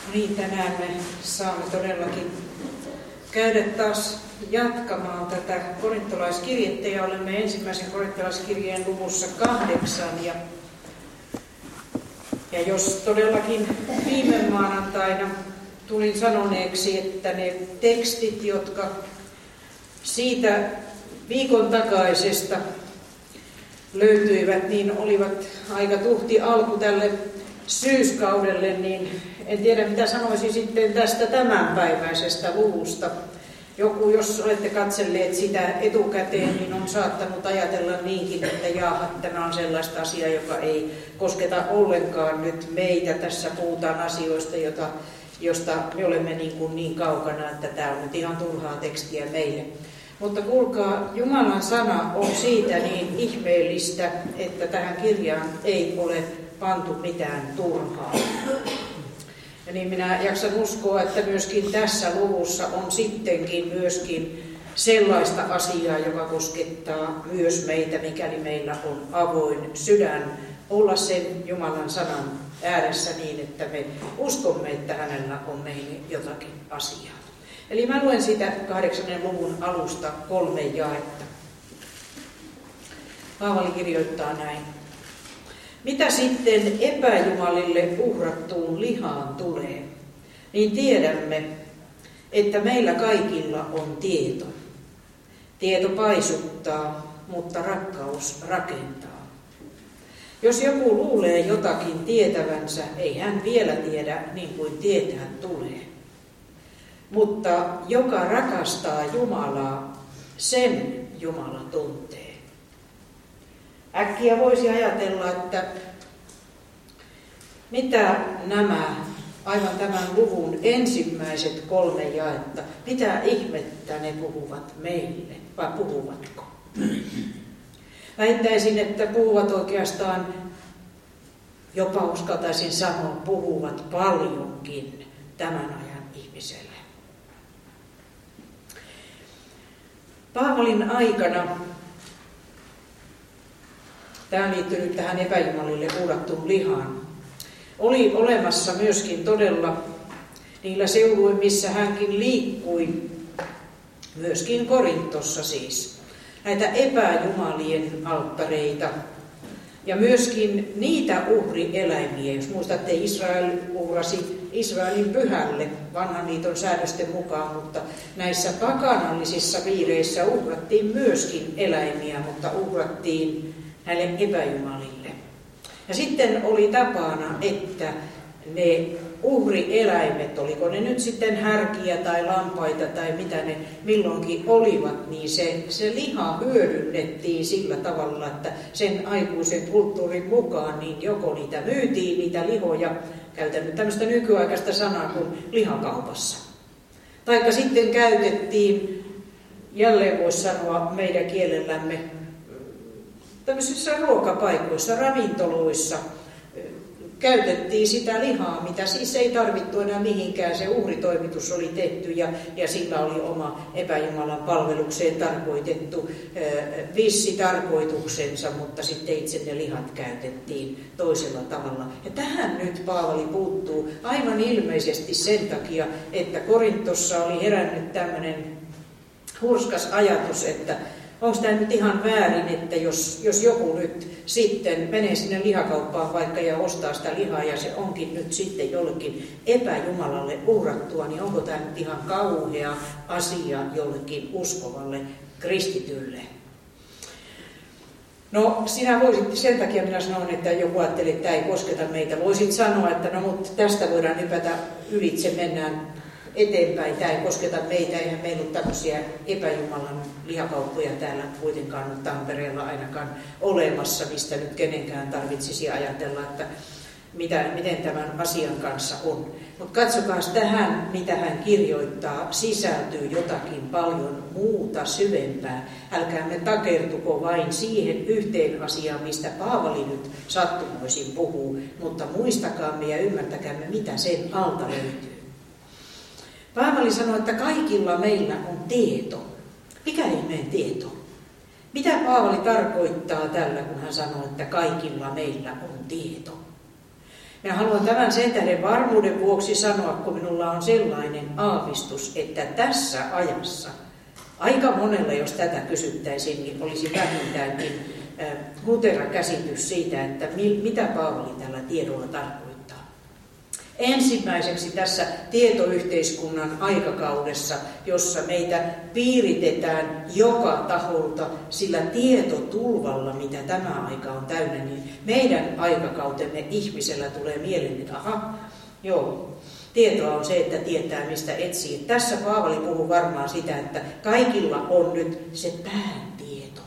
Niin, tänään me saamme todellakin käydä taas jatkamaan tätä korintolaiskirjettä ja olemme ensimmäisen korintolaiskirjeen luvussa 8. Ja jos todellakin viime maanantaina tulin sanoneeksi, että ne tekstit, jotka siitä viikon takaisesta löytyivät, niin olivat aika tuhti alku tälle syyskaudelle, niin en tiedä mitä sanoisin sitten tästä tämänpäiväisestä luvusta. Joku, jos olette katselleet sitä etukäteen, niin on saattanut ajatella niinkin, että jaaha, tämä on sellaista asiaa, joka ei kosketa ollenkaan nyt meitä. Tässä puhutaan asioista, josta me olemme niin kaukana, että tämä on nyt ihan turhaa tekstiä meille. Mutta kuulkaa, Jumalan sana on siitä niin ihmeellistä, että tähän kirjaan ei ole pantu mitään turhaa. Ja niin minä jaksan uskoa, että myöskin tässä luvussa on sittenkin myöskin sellaista asiaa, joka koskettaa myös meitä, mikäli meillä on avoin sydän, olla sen Jumalan sanan ääressä niin, että me uskomme, että hänellä on meille jotakin asiaa. Eli mä luen sitä 8. luvun alusta 3 jaetta. Paavali kirjoittaa näin. Mitä sitten epäjumalille uhrattuun lihaan tulee, niin tiedämme, että meillä kaikilla on tieto. Tieto paisuttaa, mutta rakkaus rakentaa. Jos joku luulee jotakin tietävänsä, ei hän vielä tiedä niin kuin tietää tulee. Mutta joka rakastaa Jumalaa, sen Jumala tuntee. Äkkiä voisi ajatella, että mitä nämä aivan tämän luvun ensimmäiset 3 jaetta, mitä ihmettä ne puhuvat meille, vai puhuvatko? Väittäisin, että puhuvat oikeastaan, jopa uskaltaisin sanoa, puhuvat paljonkin tämän ajan ihmiselle. Paavalin aikana, tämä liittyy nyt tähän epäjumalille uhrattuun lihaan, oli olemassa myöskin todella niillä seuduin, missä hänkin liikkui, myöskin Korintossa siis, näitä epäjumalien alttareita ja myöskin niitä uhrieläimiä. Jos muistatte, Israel uhrasi Israelin pyhälle vanhan liiton säädösten mukaan, mutta näissä pakanallisissa piireissä uhrattiin myöskin eläimiä, mutta uhrattiin näille epäjumalille. Ja sitten oli tapana, että ne uhrieläimet, oliko ne nyt sitten härkiä tai lampaita tai mitä ne milloinkin olivat, niin se liha hyödynnettiin sillä tavalla, että sen aikuisen kulttuurin mukaan niin joko niitä myytiin, niitä lihoja, käytän nyt tämmöistä nykyaikaista sanaa kuin lihakaupassa. Taikka sitten käytettiin, jälleen voisi sanoa meidän kielellämme, tämmöisissä ruokapaikoissa, ravintoloissa käytettiin sitä lihaa, mitä siis ei tarvittu enää mihinkään. Se uhritoimitus oli tehty ja sillä oli oma epäjumalan palvelukseen tarkoitettu vissi tarkoituksensa, mutta sitten itse ne lihat käytettiin toisella tavalla. Ja tähän nyt Paavali puuttuu aivan ilmeisesti sen takia, että Korintossa oli herännyt tämmöinen hurskas ajatus, että onko tämä nyt ihan väärin, että jos joku nyt sitten menee sinne lihakauppaan vaikka ja ostaa sitä lihaa ja se onkin nyt sitten jollekin epäjumalalle uhrattua, niin onko tämä nyt ihan kauhea asia jollekin uskovalle kristitylle? No sinä voisit, sen takia minä sanoin, että joku ajatteli, että tämä ei kosketa meitä. Voisit sanoa, että no mutta tästä voidaan hypätä ylitse, mennään eteenpäin. Tämä ei kosketa meitä, eihän meillä ole tämmöisiä epäjumalan lihakauppoja täällä kuitenkaan nyt Tampereella ainakaan olemassa, mistä nyt kenenkään tarvitsisi ajatella, että miten tämän asian kanssa on. Mutta katsokaa tähän, mitä hän kirjoittaa, sisältyy jotakin paljon muuta syvempää. Älkäämme takertuko vain siihen yhteen asiaan, mistä Paavali nyt sattumoisin puhuu, mutta muistakaamme ja ymmärtäkäämme, mitä sen alta löytyy. Paavali sanoi, että kaikilla meillä on tieto. Mikä ihmeen tieto? Mitä Paavali tarkoittaa tällä, kun hän sanoo, että kaikilla meillä on tieto? Minä haluan tämän sen tähden varmuuden vuoksi sanoa, kun minulla on sellainen aavistus, että tässä ajassa aika monella, jos tätä kysyttäisiin, niin olisi vähintäänkin hutera käsitys siitä, että mitä Paavali tällä tiedolla tarkoittaa. Ensimmäiseksi tässä tietoyhteiskunnan aikakaudessa, jossa meitä piiritetään joka taholta sillä tietotulvalla, mitä tämä aika on täynnä, niin meidän aikakautemme ihmisellä tulee mieleen, että tietoa on se, että tietää mistä etsii. Tässä Paavali puhuu varmaan sitä, että kaikilla on nyt se pääntieto.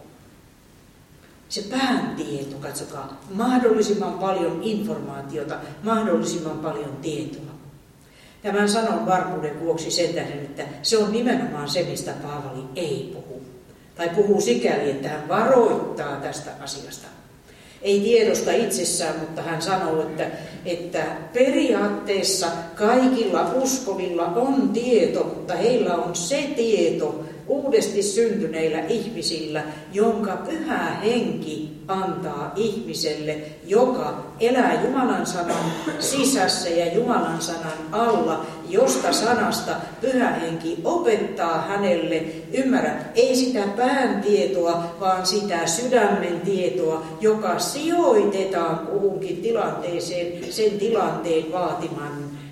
Se pääntieto, katsokaa, mahdollisimman paljon informaatiota, mahdollisimman paljon tietoa. Tämän sanon varmuuden vuoksi sen tähden, että se on nimenomaan se, mistä Paavali ei puhu. Tai puhuu sikäli, että hän varoittaa tästä asiasta. Ei tiedosta itsessään, mutta hän sanoo, että periaatteessa kaikilla uskovilla on tieto, mutta heillä on se tieto uudesti syntyneillä ihmisillä, jonka Pyhä Henki antaa ihmiselle, joka elää Jumalan sanan sisässä ja Jumalan sanan alla, josta sanasta Pyhä Henki opettaa hänelle, ymmärrät, ei sitä pään tietoa, vaan sitä sydämen tietoa, joka sijoitetaan kuhunkin tilanteeseen, sen tilanteen vaatiman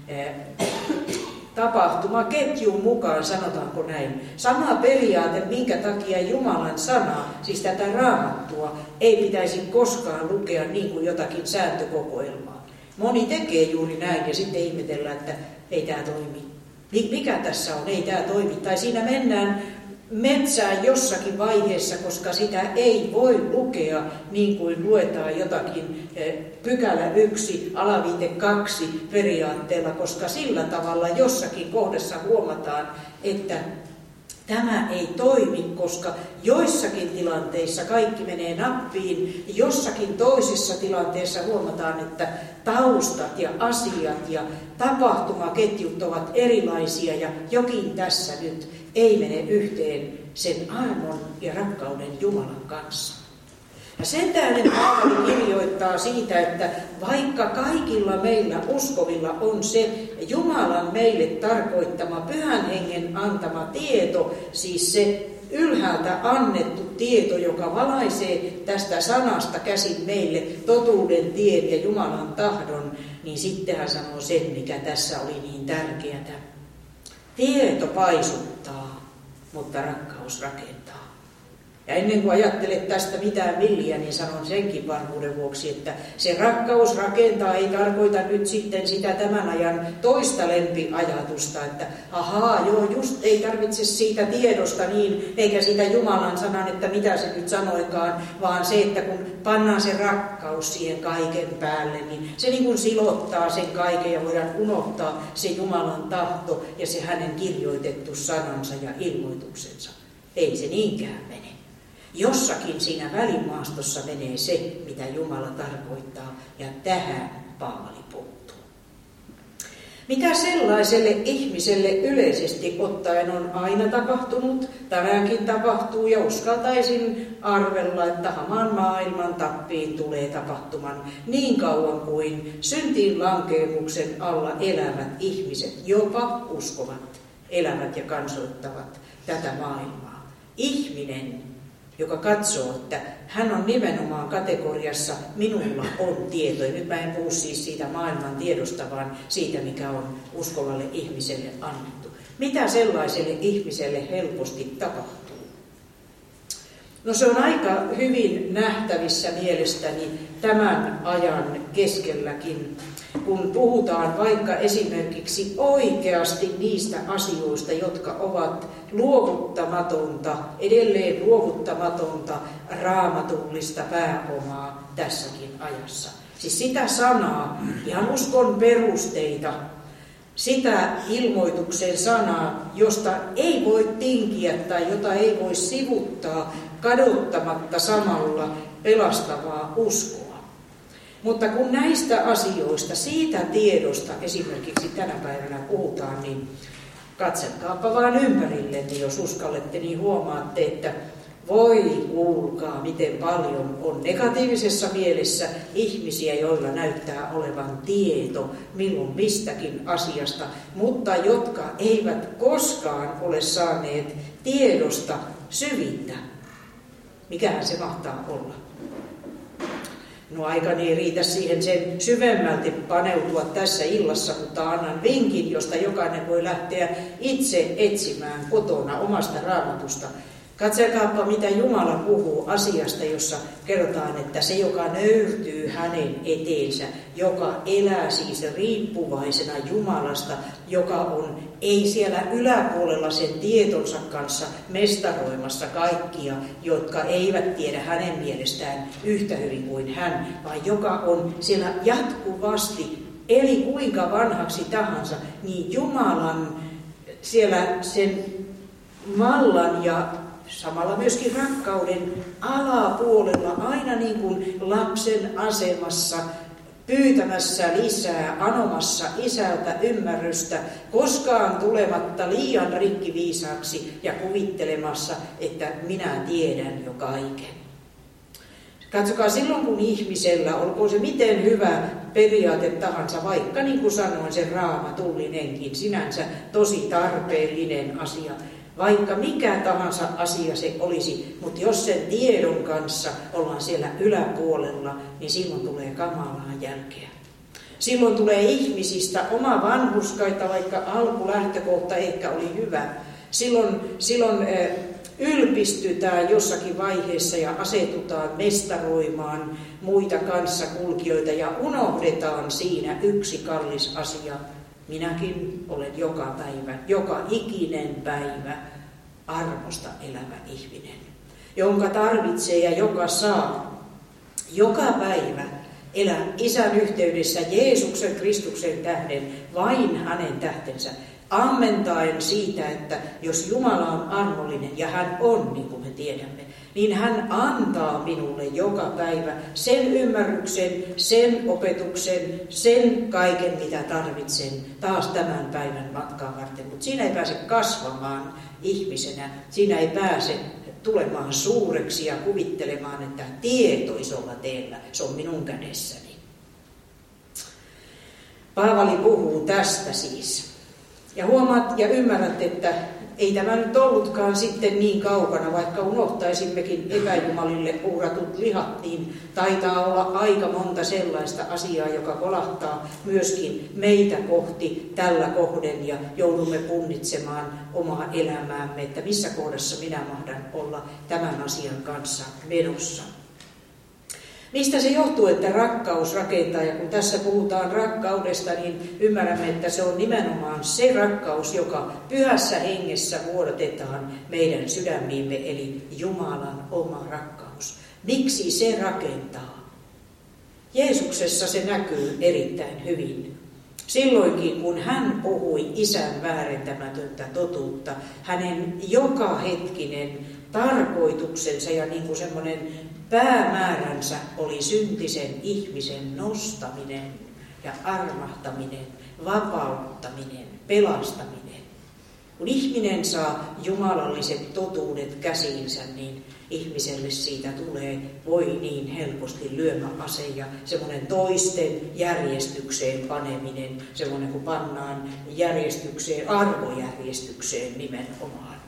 tapahtumaketjun mukaan, sanotaanko näin. Sama periaate, minkä takia Jumalan sanaa, siis tätä Raamattua, ei pitäisi koskaan lukea niin kuin jotakin sääntökokoelmaa. Moni tekee juuri näin ja sitten ihmetellään, että ei tämä toimi. Mikä tässä on? Ei tämä toimi. Tai siinä mennään metsään jossakin vaiheessa, koska sitä ei voi lukea niin kuin luetaan jotakin pykälä 1, alaviite 2 periaatteella, koska sillä tavalla jossakin kohdassa huomataan, että tämä ei toimi, koska joissakin tilanteissa kaikki menee nappiin, jossakin toisessa tilanteessa huomataan, että taustat ja asiat ja tapahtumaketjut ovat erilaisia ja jokin tässä nyt ei mene yhteen sen armon ja rakkauden Jumalan kanssa. Ja sen tähden Paavali kirjoittaa siitä, että vaikka kaikilla meillä uskovilla on se Jumalan meille tarkoittama Pyhän Hengen antama tieto, siis se ylhäältä annettu tieto, joka valaisee tästä sanasta käsin meille totuuden tien ja Jumalan tahdon, niin sitten hän sanoo sen, mikä tässä oli niin tärkeää. Tieto paisuttaa, mutta rakkaus rakentaa. Ja ennen kuin ajattelet tästä mitään milliä, niin sanon senkin varmuuden vuoksi, että se rakkaus rakentaa ei tarkoita nyt sitten sitä tämän ajan toista lempiajatusta, että just ei tarvitse siitä tiedosta niin, eikä siitä Jumalan sanan, että mitä se nyt sanoikaan, vaan se, että kun pannaan se rakkaus siihen kaiken päälle, niin se niin kuin silottaa sen kaiken ja voidaan unohtaa se Jumalan tahto ja se hänen kirjoitettu sanansa ja ilmoituksensa. Ei se niinkään mene. Jossakin siinä välimaastossa menee se, mitä Jumala tarkoittaa, ja tähän Paavali puuttuu. Mitä sellaiselle ihmiselle yleisesti ottaen on aina tapahtunut, tänäänkin tapahtuu, ja uskaltaisin arvella, että hamaan maailman tappiin tulee tapahtuman niin kauan kuin syntiin lankeemuksen alla elävät ihmiset, jopa uskovat, elävät ja kansoittavat tätä maailmaa. Ihminen, joka katsoo, että hän on nimenomaan kategoriassa minulla on tieto. Ja nyt mä en puhu siis siitä maailman tiedosta, vaan siitä, mikä on uskovalle ihmiselle annettu. Mitä sellaiselle ihmiselle helposti tapahtuu? No se on aika hyvin nähtävissä mielestäni tämän ajan keskelläkin, kun puhutaan vaikka esimerkiksi oikeasti niistä asioista, jotka ovat luovuttamatonta, edelleen luovuttamatonta raamatullista pääomaa tässäkin ajassa. Siis sitä sanaa, ihan uskon perusteita, sitä ilmoituksen sanaa, josta ei voi tinkiä tai jota ei voi sivuttaa kadottamatta samalla pelastavaa uskoa. Mutta kun näistä asioista, siitä tiedosta esimerkiksi tänä päivänä puhutaan, niin katselkaapa vaan ympärillenne, jos uskallette, niin huomaatte, että Voi kuulkaa, miten paljon on negatiivisessa mielessä ihmisiä, joilla näyttää olevan tieto milloin mistäkin asiasta, mutta jotka eivät koskaan ole saaneet tiedosta syvintä. Mikähän se mahtaa olla? No aikani ei riitä siihen sen syvemmälti paneutua tässä illassa, mutta annan vinkin, josta jokainen voi lähteä itse etsimään kotona omasta Raamatusta. Katselkaapa, mitä Jumala puhuu asiasta, jossa kerrotaan, että se, joka nöyrtyy hänen eteensä, joka elää siis riippuvaisena Jumalasta, joka on ei siellä yläpuolella sen tietonsa kanssa mestaroimassa kaikkia, jotka eivät tiedä hänen mielestään yhtä hyvin kuin hän, vaan joka on siellä jatkuvasti, eli kuinka vanhaksi tahansa, niin Jumalan siellä sen vallan ja samalla myöskin rakkauden alapuolella, aina niin kuin lapsen asemassa, pyytämässä lisää, anomassa isältä ymmärrystä, koskaan tulematta liian rikkiviisaaksi ja kuvittelemassa, että minä tiedän jo kaiken. Katsokaa, silloin kun ihmisellä, olkoon se miten hyvä periaate tahansa, vaikka niin kuin sanoin, se raamatullinenkin, sinänsä tosi tarpeellinen asia, vaikka mikä tahansa asia se olisi, mutta jos sen tiedon kanssa ollaan siellä yläpuolella, niin silloin tulee kamalaa jälkeä. Silloin tulee ihmisistä oma vanhurskaita, vaikka alkulähtökohta ehkä oli hyvä. Silloin ylpistytään jossakin vaiheessa ja asetutaan mestaroimaan muita kanssakulkijoita ja unohdetaan siinä yksi kallis asia. Minäkin olen joka päivä, joka ikinen päivä armosta elävä ihminen, jonka tarvitsee ja joka saa joka päivä elää Isän yhteydessä Jeesuksen Kristuksen tähden, vain hänen tähtensä, ammentaen siitä, että jos Jumala on armollinen, ja hän on, niin kuin me tiedämme, niin hän antaa minulle joka päivä sen ymmärryksen, sen opetuksen, sen kaiken, mitä tarvitsen taas tämän päivän matkaa varten. Mutta siinä ei pääse kasvamaan ihmisenä, siinä ei pääse tulemaan suureksi ja kuvittelemaan, että tieto isolla teellä, se on minun kädessäni. Paavali puhuu tästä siis. Ja huomaat ja ymmärrät, että ei tämä nyt ollutkaan sitten niin kaukana, vaikka unohtaisimmekin epäjumalille uhratut lihat, niin taitaa olla aika monta sellaista asiaa, joka kolahtaa myöskin meitä kohti tällä kohden ja joudumme punnitsemaan omaa elämäämme, että missä kohdassa minä mahdan olla tämän asian kanssa menossa. Mistä se johtuu, että rakkaus rakentaa, ja kun tässä puhutaan rakkaudesta, niin ymmärrämme, että se on nimenomaan se rakkaus, joka pyhässä hengessä vuodatetaan meidän sydämiimme, eli Jumalan oma rakkaus. Miksi se rakentaa? Jeesuksessa se näkyy erittäin hyvin. Silloinkin, kun hän puhui Isän väärentämätöntä totuutta, hänen joka hetkinen tarkoituksensa ja niin kuin semmoinen päämääränsä oli syntisen ihmisen nostaminen ja armahtaminen, vapauttaminen, pelastaminen. Kun ihminen saa jumalalliset totuudet käsiinsä, niin ihmiselle siitä voi niin helposti lyömäase ja semmoinen toisten järjestykseen paneminen, semmoinen kun pannaan järjestykseen, arvojärjestykseen nimenomaan.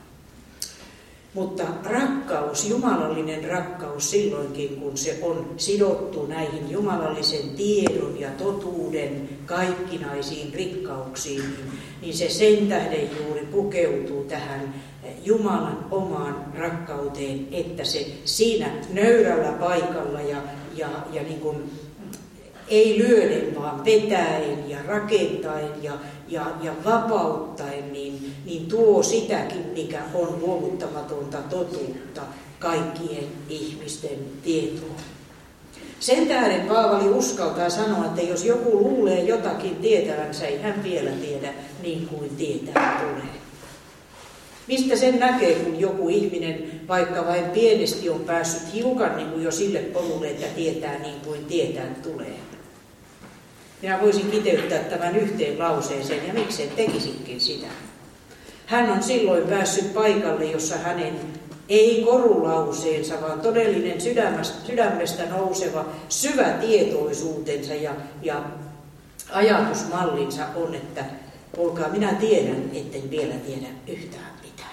Mutta rakkaus, jumalallinen rakkaus silloinkin, kun se on sidottu näihin jumalallisen tiedon ja totuuden kaikkinaisiin rikkauksiin, niin se sen tähden juuri pukeutuu tähän Jumalan omaan rakkauteen, että se siinä nöyrällä paikalla ja niin kuin ei lyöden, vaan vetäen ja rakentaen ja vapauttaen, niin tuo sitäkin, mikä on luovuttamatonta totuutta kaikkien ihmisten tietoon. Sen tähden Paavali uskaltaa sanoa, että jos joku luulee jotakin tietävänsä, ei hän vielä tiedä niin kuin tietää tulee. Mistä sen näkee, kun joku ihminen vaikka vain pienesti on päässyt hiukan niin kuin jo sille polulle, että tietää niin kuin tietää tulee? Minä voisin kiteyttää tämän yhteen lauseeseen, ja miksei tekisikin sitä. Hän on silloin päässyt paikalle, jossa hänen Ei korulauseensa, vaan todellinen sydämestä nouseva syvä tietoisuutensa ja ajatusmallinsa on, että olkaa, minä tiedän, etten vielä tiedä yhtään mitään.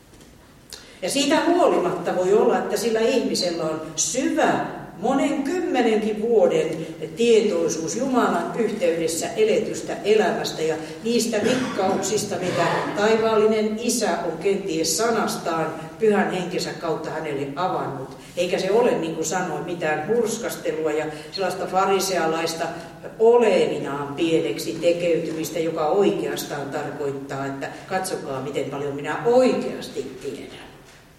Ja siitä huolimatta voi olla, että sillä ihmisellä on syvä, monen 10 vuoden tietoisuus Jumalan yhteydessä eletystä elämästä ja niistä rikkauksista, mitä taivaallinen Isä on kenties sanastaan Pyhän Henkensä kautta hänelle avannut. Eikä se ole, niin kuin sanoin, mitään hurskastelua ja sellaista farisealaista olevinaan pieneksi tekeytymistä, joka oikeastaan tarkoittaa, että katsokaa, miten paljon minä oikeasti tiedän.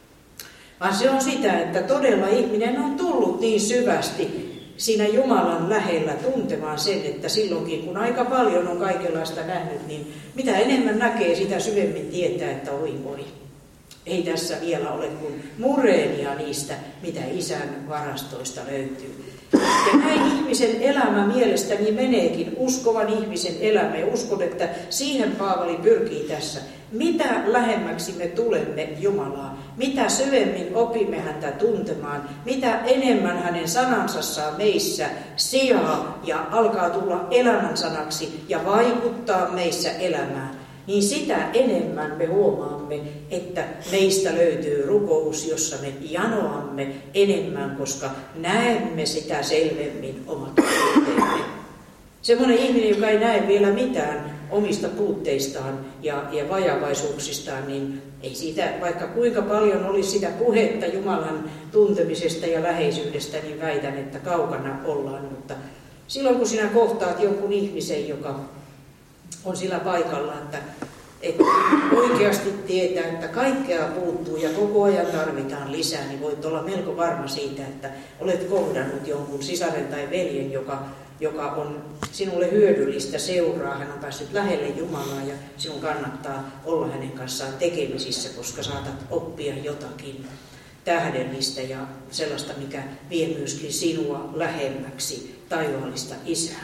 Vaan se on sitä, että todella ihminen on tullut niin syvästi siinä Jumalan lähellä tuntemaan sen, että silloinkin kun aika paljon on kaikenlaista nähnyt, niin mitä enemmän näkee, sitä syvemmin tietää, että voi. Ei tässä vielä ole kuin mureenia niistä, mitä Isän varastoista löytyy. Ja näin ihmisen elämä mielestäni meneekin, uskovan ihmisen elämä. Ja uskon, että siihen Paavali pyrkii tässä. Mitä lähemmäksi me tulemme Jumalaa, mitä syvemmin opimme häntä tuntemaan, mitä enemmän hänen sanansa saa meissä sijaa ja alkaa tulla elämän sanaksi ja vaikuttaa meissä elämään, niin sitä enemmän me huomaamme, että meistä löytyy rukous, jossa me janoamme enemmän, koska näemme sitä selvemmin omat puutteemme. Semmoinen ihminen, joka ei näe vielä mitään omista puutteistaan ja vajavaisuuksistaan, niin ei siitä, vaikka kuinka paljon olisi sitä puhetta Jumalan tuntemisesta ja läheisyydestä, niin väitän, että kaukana ollaan. Mutta silloin kun sinä kohtaat jonkun ihmisen, joka on sillä paikalla, että oikeasti tietää, että kaikkea puuttuu ja koko ajan tarvitaan lisää, niin voit olla melko varma siitä, että olet kohdannut jonkun sisaren tai veljen, joka on sinulle hyödyllistä seuraa. Hän on päässyt lähelle Jumalaa ja sinun kannattaa olla hänen kanssaan tekemisissä, koska saatat oppia jotakin tähdellistä ja sellaista, mikä vie myöskin sinua lähemmäksi taivaallista Isää.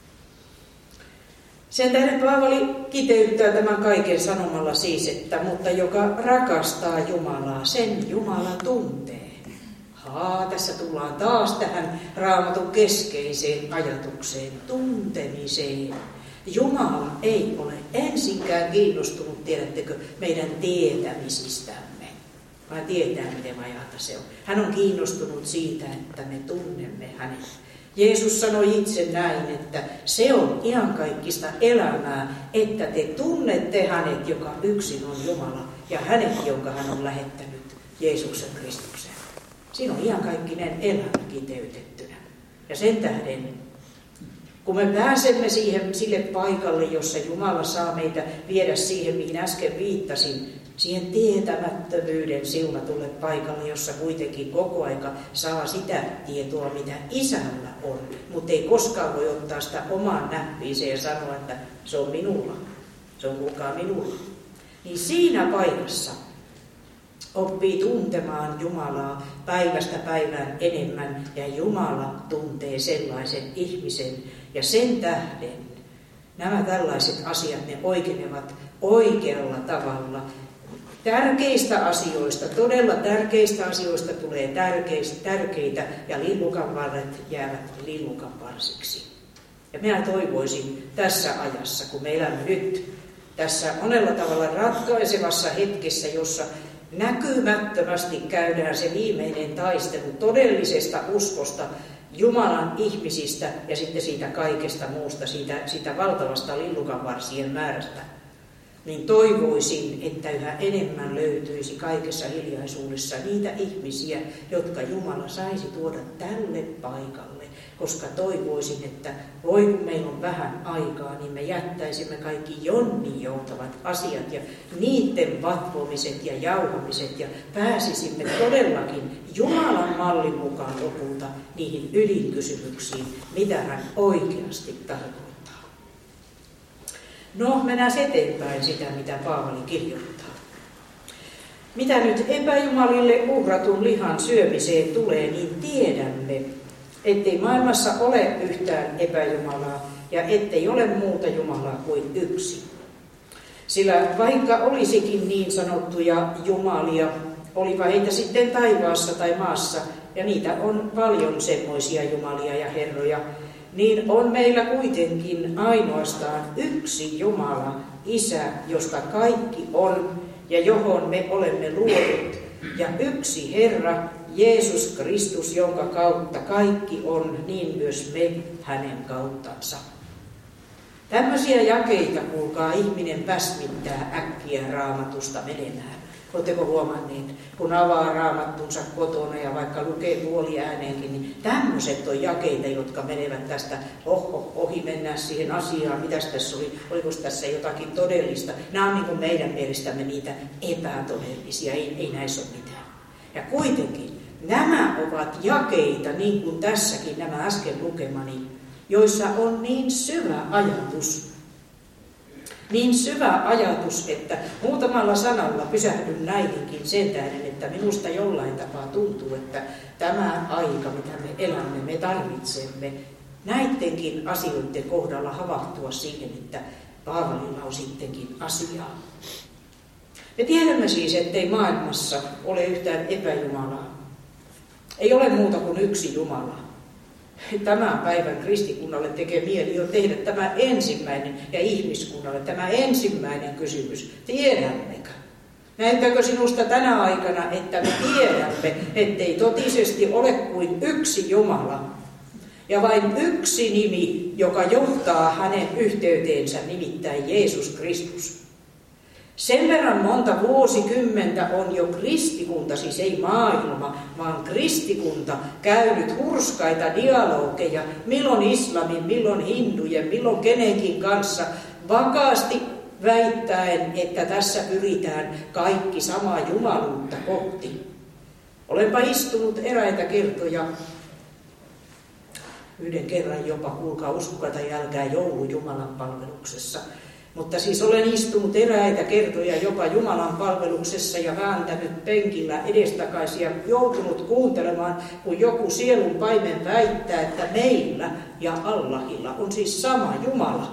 Sen tähden Paavali kiteyttää tämän kaiken sanomalla siis, että mutta joka rakastaa Jumalaa, sen Jumala tuntee. Tässä tullaan taas tähän Raamatun keskeiseen ajatukseen, tuntemiseen. Jumala ei ole ensinkään kiinnostunut, tiedättekö, meidän tietämisistämme, vaan tietää, miten vajata se on. Hän on kiinnostunut siitä, että me tunnemme hänet. Jeesus sanoi itse näin, että se on iankaikkista elämää, että te tunnette hänet, joka yksin on Jumala, ja hänet, jonka hän on lähettänyt, Jeesuksen Kristuksen. Siinä on iankaikkinen elämä kiteytettynä. Ja sen tähden, kun me pääsemme sille paikalle, jossa Jumala saa meitä viedä siihen, mihin äsken viittasin, siihen tietämättömyyden siunatulle paikalle, jossa kuitenkin koko aika saa sitä tietoa, mitä Isällä on. Mutta ei koskaan voi ottaa sitä omaan näppiinsä ja sanoa, että se on minulla. Se on kuulkaa minulla. Niin siinä paikassa oppii tuntemaan Jumalaa päivästä päivään enemmän ja Jumala tuntee sellaisen ihmisen. Ja sen tähden nämä tällaiset asiat, ne oikenevat oikealla tavalla. Tärkeistä asioista, todella tärkeistä asioista tulee tärkeitä ja lillukanvarret jäävät lillukanvarsiksi. Ja minä toivoisin tässä ajassa, kun me elämme nyt tässä monella tavalla ratkaisevassa hetkessä, jossa näkymättömästi käydään se viimeinen taistelu todellisesta uskosta, Jumalan ihmisistä ja sitten siitä kaikesta muusta, siitä valtavasta lillukanvarsien määrästä, niin toivoisin, että yhä enemmän löytyisi kaikessa hiljaisuudessa niitä ihmisiä, jotka Jumala saisi tuoda tälle paikalle, koska toivoisin, että kun meillä on vähän aikaa, niin me jättäisimme kaikki jonnin joutavat asiat ja niiden vatvomiset ja jauhamiset ja pääsisimme todellakin Jumalan mallin mukaan lopulta niihin ydinkysymyksiin, mitä hän oikeasti tarkoittaa. No, mennään eteenpäin sitä, mitä Paavali kirjoittaa. Mitä nyt epäjumalille uhratun lihan syömiseen tulee, niin tiedämme, ettei maailmassa ole yhtään epäjumalaa ja ettei ole muuta Jumalaa kuin yksi. Sillä vaikka olisikin niin sanottuja jumalia olipa heitä sitten taivaassa tai maassa, ja niitä on paljon semmoisia jumalia ja herroja, niin on meillä kuitenkin ainoastaan yksi Jumala, Isä, josta kaikki on ja johon me olemme luodut, ja yksi Herra, Jeesus Kristus, jonka kautta kaikki on, niin myös me hänen kauttansa. Tämmöisiä jakeita, kuulkaa, ihminen päsmittää äkkiä Raamatusta menemään. Oletteko huomanneet, kun avaa Raamattunsa kotona ja vaikka lukee puoliääneenkin, niin tämmöiset on jakeita, jotka menevät tästä ohi, mennään siihen asiaan, mitäs tässä oli, oliko tässä jotakin todellista. Nämä on niin kuin meidän mielestämme niitä epätodellisia, ei näissä ole mitään. Ja kuitenkin nämä ovat jakeita, niin kuin tässäkin nämä äsken lukemani, joissa on niin syvä ajatus. Niin syvä ajatus, että muutamalla sanalla pysähdyn näihinkin sen tähden, että minusta jollain tapaa tuntuu, että tämä aika, mitä me elämme, me tarvitsemme näidenkin asioiden kohdalla havahtua siihen, että Paavalilla on sittenkin asiaa. Me tiedämme siis, ettei maailmassa ole yhtään epäjumalaa. Ei ole muuta kuin yksi Jumala. Tämän päivän kristikunnalle tekee mieli jo tehdä tämä ensimmäinen, ja ihmiskunnalle tämä ensimmäinen kysymys. Tiedämmekö? Näyttääkö sinusta tänä aikana, että me tiedämme, ettei totisesti ole kuin yksi Jumala, ja vain yksi nimi, joka johtaa hänen yhteyteensä, nimittäin Jeesus Kristus. Sen verran monta vuosikymmentä on jo kristikunta, siis ei maailma, vaan kristikunta, käynyt hurskaita dialogeja, milloin islamin, milloin hindujen, milloin kenenkin kanssa, vakaasti väittäen, että tässä pyritään kaikki samaa jumaluutta kohti. Olenpa istunut eräitä kertoja, yhden kerran jopa, kuulkaa, uskokaa tai älkää, joulujumalan palveluksessa. Mutta siis olen istunut eräitä kertoja jopa Jumalan palveluksessa ja vääntänyt penkillä edestakaisin ja joutunut kuuntelemaan, kun joku sielun paimen väittää, että meillä ja Allahilla on siis sama Jumala.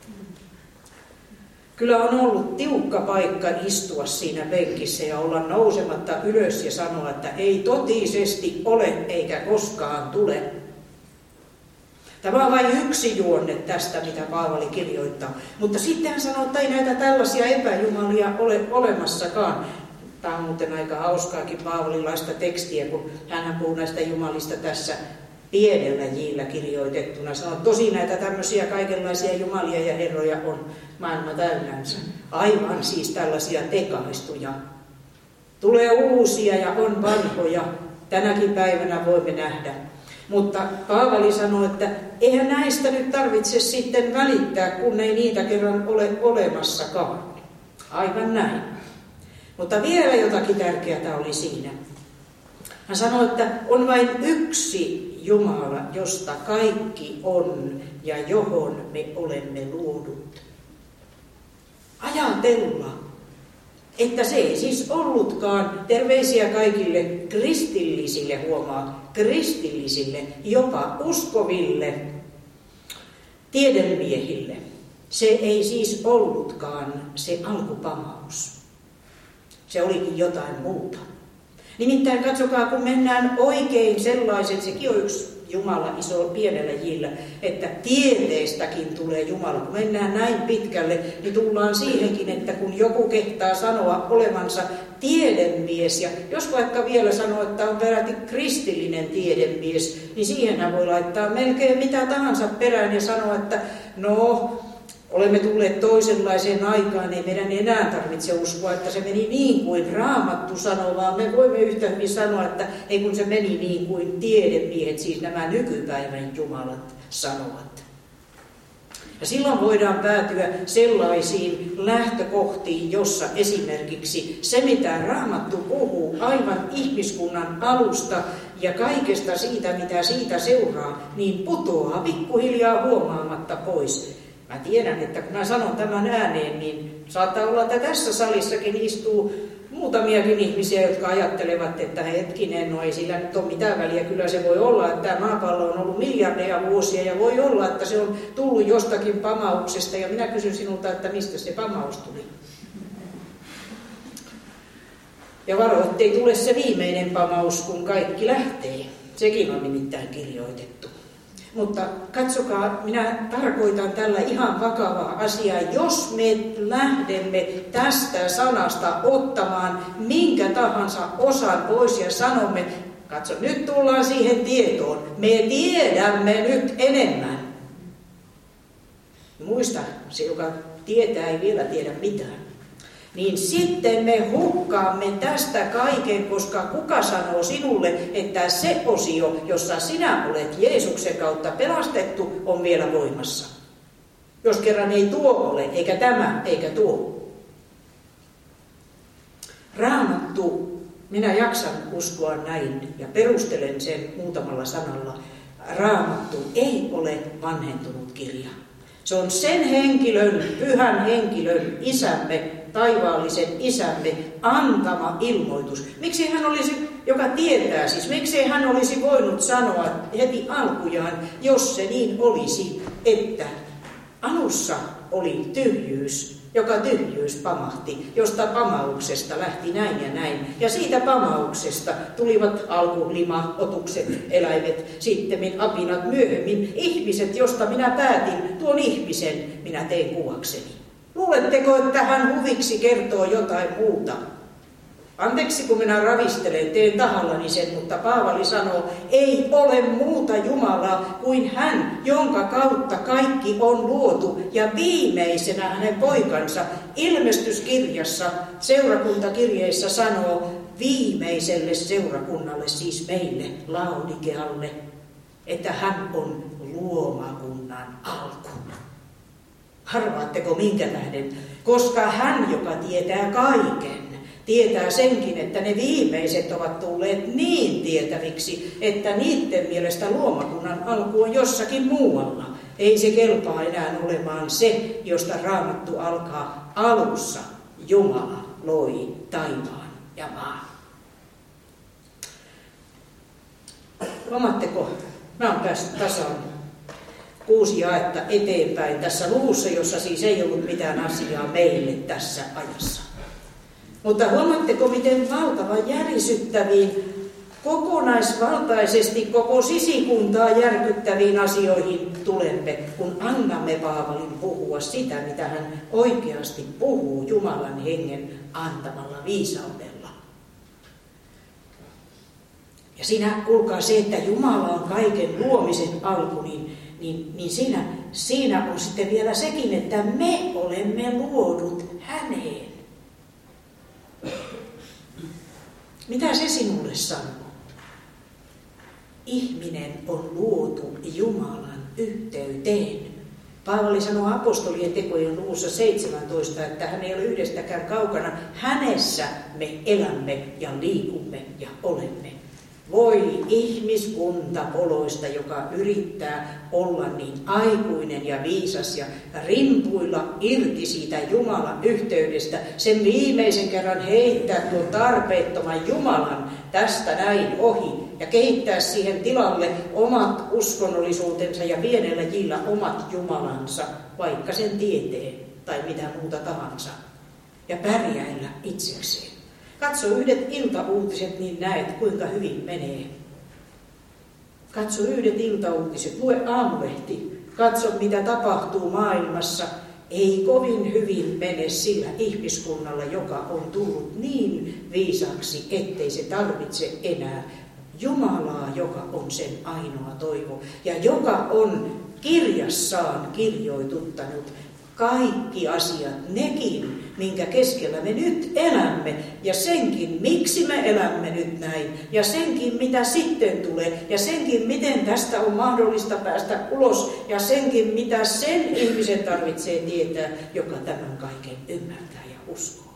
Kyllä on ollut tiukka paikka istua siinä penkissä ja olla nousematta ylös ja sanoa, että ei totisesti ole eikä koskaan tule. Tämä on vain yksi juonne tästä, mitä Paavali kirjoittaa. Mutta sitten hän sanoo, että ei näitä tällaisia epäjumalia ole olemassakaan. Tämä on muuten aika hauskaakin paavalilaista tekstiä, kun hän puhuu näistä jumalista tässä pienellä jillä kirjoitettuna. Sanoo, tosi näitä tämmöisiä kaikenlaisia jumalia ja herroja on maailma täynnänsä. Aivan siis tällaisia tekaistuja. Tulee uusia ja on vanhoja. Tänäkin päivänä voimme nähdä. Mutta Paavali sanoi, että eihän näistä nyt tarvitse sitten välittää, kun ei niitä kerran ole olemassakaan. Aivan näin. Mutta vielä jotakin tärkeää oli siinä. Hän sanoi, että on vain yksi Jumala, josta kaikki on ja johon me olemme luodut. Ajatella, että se ei siis ollutkaan, terveisiä kaikille kristillisille, huomaa, kristillisille, jopa uskoville tiedemiehille. Se ei siis ollutkaan se alkupamaus. Se olikin jotain muuta. Nimittäin katsokaa, kun mennään oikein sellaisen, sekin on yksi Jumala iso pienellä jillä, että tieteestäkin tulee Jumala. Kun mennään näin pitkälle, niin tullaan siihenkin, että kun joku kehtaa sanoa olevansa tiedemies, ja jos vaikka vielä sanoo, että on peräti kristillinen tiedemies, niin siihenhän voi laittaa melkein mitä tahansa perään ja sanoa, että no, olemme tulleet toisenlaiseen aikaan, ei meidän enää tarvitse uskoa, että se meni niin kuin Raamattu sanoo, vaan me voimme yhtä hyvin sanoa, että ei kun se meni niin kuin tiedemiehet, siis nämä nykypäivän jumalat sanovat. Ja silloin voidaan päätyä sellaisiin lähtökohtiin, jossa esimerkiksi se, mitä Raamattu puhuu aivan ihmiskunnan alusta ja kaikesta siitä, mitä siitä seuraa, niin putoaa pikkuhiljaa huomaamatta pois. Mä tiedän, että kun mä sanon tämän ääneen, niin saattaa olla, että tässä salissakin istuu muutamiakin ihmisiä, jotka ajattelevat, että hetkinen, no ei sillä nyt ole mitään väliä. Kyllä se voi olla, että tämä maapallo on ollut miljardeja vuosia ja voi olla, että se on tullut jostakin pamauksesta. Ja minä kysyn sinulta, että mistä se pamaus tuli? Ja varo, ettei tule se viimeinen pamaus, kun kaikki lähtee. Sekin on nimittäin kirjoitettu. Mutta katsokaa, minä tarkoitan tällä ihan vakavaa asiaa. Jos me lähdemme tästä sanasta ottamaan minkä tahansa osan pois ja sanomme, katso, nyt tullaan siihen tietoon. Me tiedämme nyt enemmän. Muista, se joka tietää ei vielä tiedä mitään. Niin sitten me hukkaamme tästä kaiken, koska kuka sanoo sinulle, että se osio, jossa sinä olet Jeesuksen kautta pelastettu, on vielä voimassa. Jos kerran ei tuo ole, eikä tämä, eikä tuo. Raamattu, minä jaksan uskoa näin ja perustelen sen muutamalla sanalla. Raamattu ei ole vanhentunut kirja. Se on sen henkilön, pyhän henkilön, isämme, taivaallisen isämme antama ilmoitus. Miksi hän olisi, joka tietää siis, miksi hän olisi voinut sanoa heti alkujaan, jos se niin olisi, että alussa oli tyhjyys, joka tyhjyys pamahti, josta pamauksesta lähti näin ja näin. Ja siitä pamauksesta tulivat alkulima, otukset, eläimet, sittemmin apinat, myöhemmin ihmiset, josta minä päätin, tuon ihmisen minä tein kuvakseni. Luuletteko, että hän huviksi kertoo jotain muuta? Anteeksi, kun minä ravistelen, teen tahallani sen, mutta Paavali sanoo, ei ole muuta Jumalaa kuin hän, jonka kautta kaikki on luotu. Ja viimeisenä hänen poikansa ilmestyskirjassa, seurakuntakirjeessä sanoo viimeiselle seurakunnalle, siis meille, Laodikealle, että hän on luomakunnan alku. Arvaatteko minkä tähden? Koska hän, joka tietää kaiken, tietää senkin, että ne viimeiset ovat tulleet niin tietäviksi, että niiden mielestä luomakunnan alku on jossakin muualla. Ei se kelpaa enää olemaan se, josta Raamattu alkaa alussa. Jumala loi taivaan ja maan. Huomaatteko, mä oon päässyt tasan 6 jaetta eteenpäin tässä luvussa, jossa siis ei ollut mitään asiaa meille tässä ajassa. Mutta huomaatteko, miten valtavan järisyttäviin, kokonaisvaltaisesti koko sisikuntaa järkyttäviin asioihin tulemme, kun annamme Paavalin puhua sitä, mitä hän oikeasti puhuu Jumalan hengen antamalla viisaudella. Ja siinä, kuulkaa, se, että Jumala on kaiken luomisen alku, niin siinä on sitten vielä sekin, että me olemme luodut häneen. Mitä se sinulle sanoo? Ihminen on luotu Jumalan yhteyteen. Paavali sanoo apostolien tekojen luvussa 17, että hän ei ole yhdestäkään kaukana. Hänessä me elämme ja liikumme ja olemme. Voi ihmiskunta oloista, joka yrittää olla niin aikuinen ja viisas ja rimpuilla irti siitä Jumalan yhteydestä, sen viimeisen kerran heittää tuon tarpeettoman Jumalan tästä näin ohi ja kehittää siihen tilalle omat uskonnollisuutensa ja pienellä jillä omat Jumalansa, vaikka sen tieteen tai mitä muuta tahansa, ja pärjäillä itsekseen. Katso yhdet iltauutiset, niin näet, kuinka hyvin menee. Katso yhdet iltauutiset, lue aamulehti, katso mitä tapahtuu maailmassa. Ei kovin hyvin mene sillä ihmiskunnalla, joka on tullut niin viisaaksi, ettei se tarvitse enää Jumalaa, joka on sen ainoa toivo. Ja joka on kirjassaan kirjoituttanut kaikki asiat, nekin, minkä keskellä me nyt elämme, ja senkin, miksi me elämme nyt näin, ja senkin, mitä sitten tulee, ja senkin, miten tästä on mahdollista päästä ulos, ja senkin, mitä sen ihmisen tarvitsee tietää, joka tämän kaiken ymmärtää ja uskoo.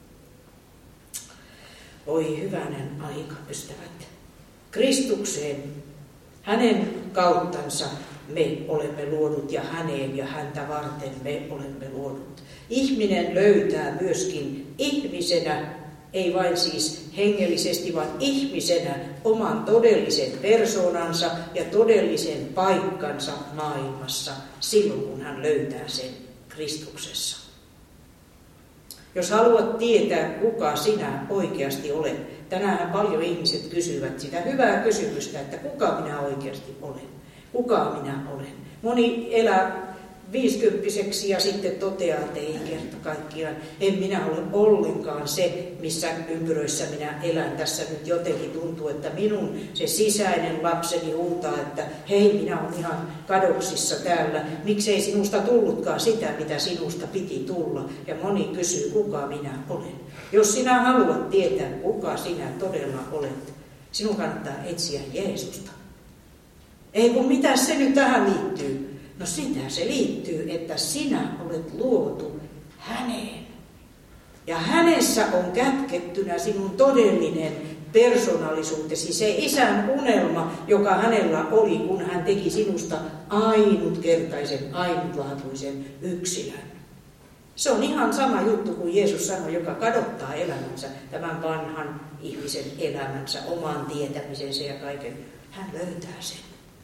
Oi hyvänen aika, ystävät. Kristukseen, hänen kauttansa me olemme luodut ja häneen ja häntä varten me olemme luodut. Ihminen löytää myöskin ihmisenä, ei vain siis hengellisesti, vaan ihmisenä oman todellisen persoonansa ja todellisen paikkansa maailmassa silloin, kun hän löytää sen Kristuksessa. Jos haluat tietää, kuka sinä oikeasti olet. Tänään paljon ihmiset kysyvät sitä hyvää kysymystä, että kuka minä oikeasti olen. Kuka minä olen. Moni elää 50-vuotiaaksi ja sitten toteaa, että ei kerta kaikkiaan. En minä ole ollenkaan se, missä ympyröissä minä elän. Tässä nyt jotenkin tuntuu, että minun se sisäinen lapseni huutaa, että hei, minä olen ihan kadoksissa täällä. Miksei sinusta tullutkaan sitä, mitä sinusta piti tulla? Ja moni kysyy, kuka minä olen. Jos sinä haluat tietää, kuka sinä todella olet, sinun kannattaa etsiä Jeesusta. Ei kun mitä se nyt tähän liittyy? No sitä se liittyy, että sinä olet luotu häneen. Ja hänessä on kätkettynä sinun todellinen persoonallisuutesi, se isän unelma, joka hänellä oli, kun hän teki sinusta ainutkertaisen, ainutlaatuisen yksilön. Se on ihan sama juttu kuin Jeesus sanoi, joka kadottaa elämänsä, tämän vanhan ihmisen elämänsä, oman tietämisensä ja kaiken. Hän löytää sen.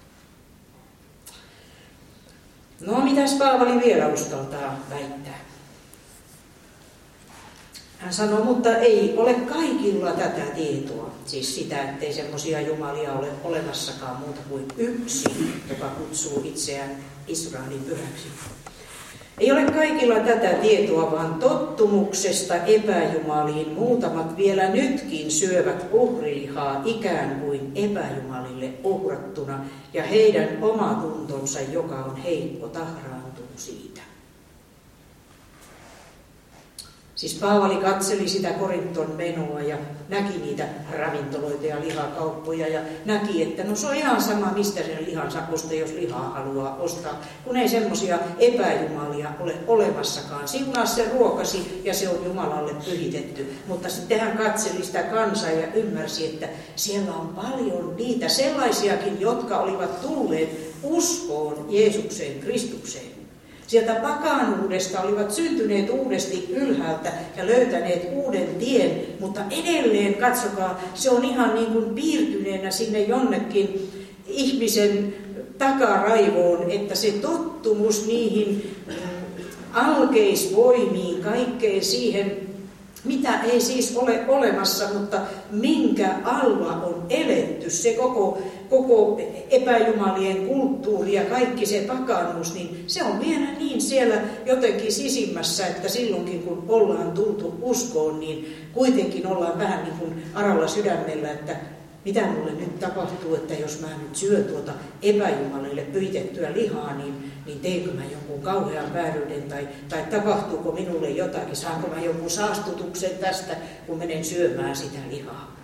No, mitäs Paavali vielä uskaltaa väittää? Hän sanoo, mutta ei ole kaikilla tätä tietoa. Siis sitä, ettei semmoisia jumalia ole olemassakaan muuta kuin yksi, joka kutsuu itseään Israelin pyhäksi. Ei ole kaikilla tätä tietoa, vaan tottumuksesta epäjumaliin muutamat vielä nytkin syövät uhrilihaa ikään kuin epäjumalille uhrattuna, ja heidän omatuntonsa, joka on heikko, tahraantuu siitä. Siis Paavali katseli sitä Korinton menoa ja näki niitä ravintoloita ja lihakauppoja ja näki, että no se on ihan sama, mistä sen lihansa ostaa, jos lihaa haluaa ostaa, kun ei semmoisia epäjumalia ole olemassakaan. Siunaa se ruokasi ja se on Jumalalle pyhitetty. Mutta sitten hän katseli sitä kansaa ja ymmärsi, että siellä on paljon niitä sellaisiakin, jotka olivat tulleet uskoon Jeesukseen, Kristukseen. Sieltä pakanuudesta olivat syntyneet uudesti ylhäältä ja löytäneet uuden tien, mutta edelleen, katsokaa, se on ihan niin kuin piirtyneenä sinne jonnekin ihmisen takaraivoon, että se tottumus niihin alkeisvoimiin, kaikkeen siihen, mitä ei siis ole olemassa, mutta minkä alla on eletty, se koko epäjumalien kulttuuri ja kaikki se pakanuus, niin se on vielä niin siellä jotenkin sisimmässä, että silloinkin kun ollaan tultu uskoon, niin kuitenkin ollaan vähän niin kuin aralla sydämellä, että mitä mulle nyt tapahtuu, että jos mä nyt syön tuota epäjumalille pyhitettyä lihaa, niin teinkö mä jonkun kauhean vääryyden tai tapahtuuko minulle jotakin, saanko mä jonkun saastutuksen tästä, kun menen syömään sitä lihaa.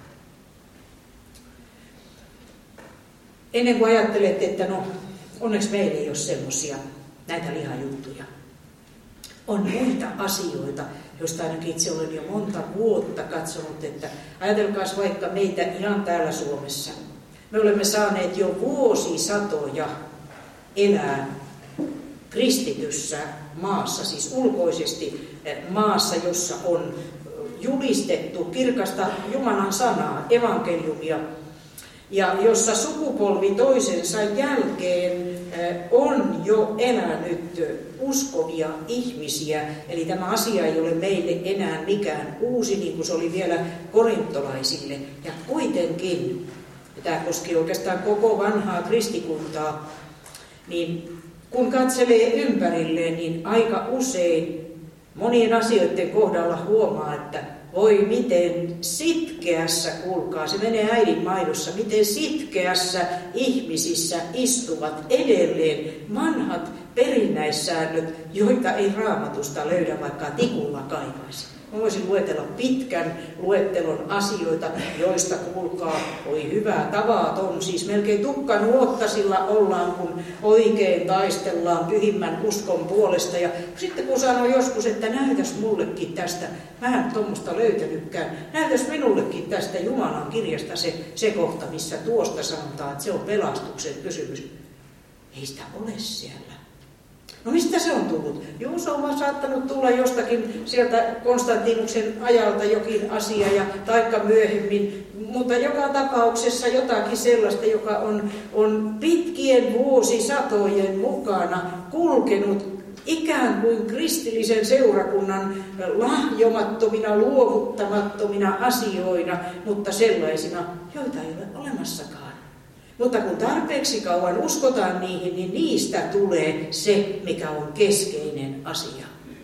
Ennen kuin ajattelette, että no onneksi meillä ei ole semmoisia näitä lihajuttuja. On muita asioita, joista ainakin itse olen jo monta vuotta katsonut, että ajatelkaas vaikka meitä ihan täällä Suomessa. Me olemme saaneet jo vuosisatoja elää kristityssä maassa, siis ulkoisesti maassa, jossa on julistettu kirkasta Jumalan sanaa, evankeliumia, ja jossa sukupolvi toisensa jälkeen on jo elänyt uskovia ihmisiä. Eli tämä asia ei ole meille enää mikään uusi, niin kuin se oli vielä korintolaisille. Ja kuitenkin, ja tämä koskee oikeastaan koko vanhaa kristikuntaa, niin kun katselee ympärilleen, niin aika usein monien asioiden kohdalla huomaa, että voi miten sitkeässä, kuulkaa, se menee äidin maidossa, miten sitkeässä ihmisissä istuvat edelleen vanhat perinnäissäännöt, joita ei Raamatusta löydä, vaikka tikulla kaivaisi. Mä voisin luetella pitkän luettelon asioita, joista kuulkaa, oi hyvää tavaton, siis melkein tukkanuottasilla ollaan, kun oikein taistellaan pyhimmän uskon puolesta. Ja sitten kun sanoo joskus, että näytäs mullekin tästä, mä en tuommoista löytänytkään, näytäs minullekin tästä Jumalan kirjasta se kohta, missä tuosta sanotaan, että se on pelastuksen kysymys. Ei sitä ole siellä. No mistä se on tullut? Joo, se on vaan saattanut tulla jostakin sieltä Konstantinuksen ajalta jokin asia ja taikka myöhemmin, mutta joka tapauksessa jotakin sellaista, joka on pitkien vuosisatojen mukana kulkenut ikään kuin kristillisen seurakunnan lahjomattomina, luovuttamattomina asioina, mutta sellaisina, joita ei ole olemassakaan. Mutta kun tarpeeksi kauan uskotaan niihin, niin niistä tulee se, mikä on keskeinen asia.